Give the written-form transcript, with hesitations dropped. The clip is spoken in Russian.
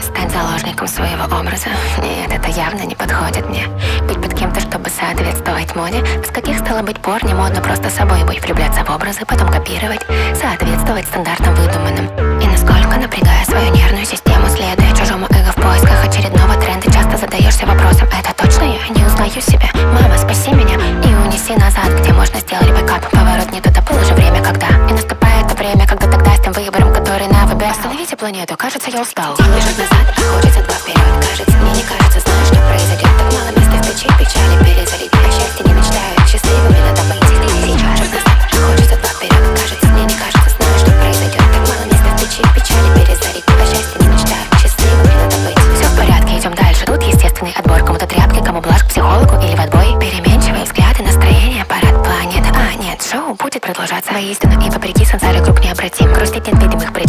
Стать заложником своего образа. Нет, это явно не подходит мне. Быть под кем-то, чтобы соответствовать моде. С каких стало быть пор не модно просто собой быть. Влюбляться в образы, потом копировать. Соответствовать стандартам выдуманным. И насколько, напрягая свою нервную систему, следуя чужому эго в поисках очередного тренда, часто задаешься вопросом: это точно я? Не узнаю себя. Мама, спаси меня и унеси назад, где можно сделать бэкап. Поворот не туда, было же время, когда. И наступает то время, когда тогда с тем выбором, который на выбор. Остановите планету, кажется, я устал. Делай шаг назад, а хочется два вперед. Кажется, мне не кажется, знаешь, что произойдет. Так мало места в печи, печали перезалить. О счастье не мечтаю, счастливыми надо быть. Здесь и сейчас. Шаг назад, а хочется два вперед. Кажется, мне не кажется, знаешь, что произойдет. Так мало места в печи, печали перезалить. О счастье не мечтаю, счастливыми надо быть. Все в порядке, идем дальше. Тут естественный отбор. Кому-то тряпки, кому блажь к психологу или в отбой. Переменчивые взгляды, настроение, парад планеты. А нет, шоу будет продолжаться воистину. И вопреки сансаре круг необратим. Грустить нет видимых